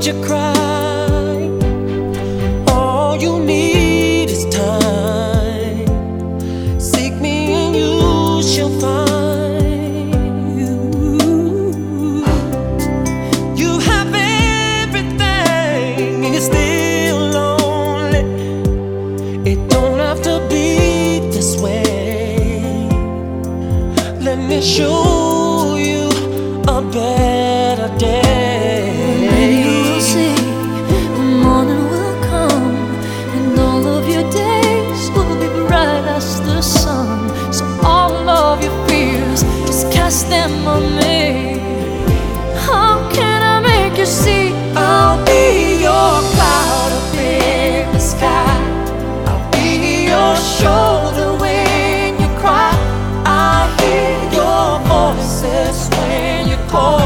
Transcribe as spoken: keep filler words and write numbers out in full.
you cry. All you need is time. Seek me and you shall find. You have everything and you're still lonely. It don't have to be this way. Let me show you a better day. Maybe you'll see the morning will come, and all of your days will be bright as the sun. So all of your fears, just cast them on me. How can I make you see? I'll be your cloud up in the sky. I'll be your shoulder when you cry. I hear your voices when you call.